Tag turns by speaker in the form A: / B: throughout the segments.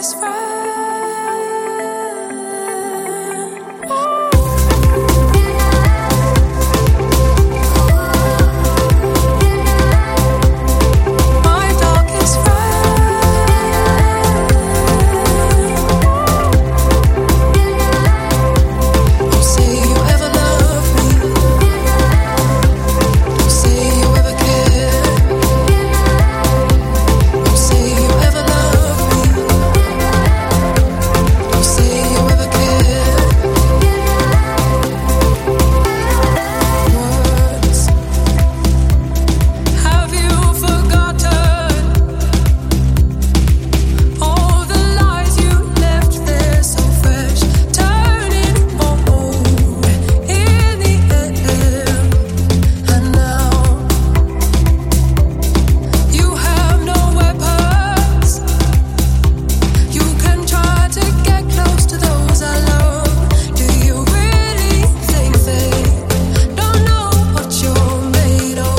A: darkest friend. My darkest friend. Don't say you ever loved me. Don't say you ever cared. Don't say you ever loved me. Don't say you ever cared. Words. Have you forgotten all the lies you left there so fresh, turning old in the air? And now you have no weapons. You can try to get close to those I love. Do you really think they don't know what you're made of?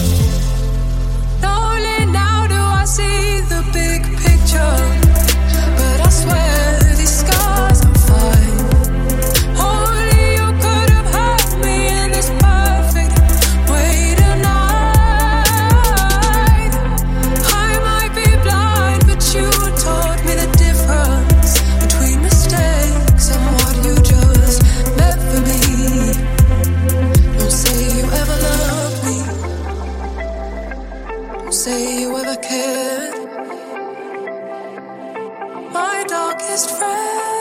A: Only now do I see the big picture, but I swear these scars are fine. Only you could have hurt me in this perfect way tonight. I might be blind, but you taught me the difference between mistakes and what you just meant for me. Don't say you ever loved me. Don't say you ever cared. My darkest friend.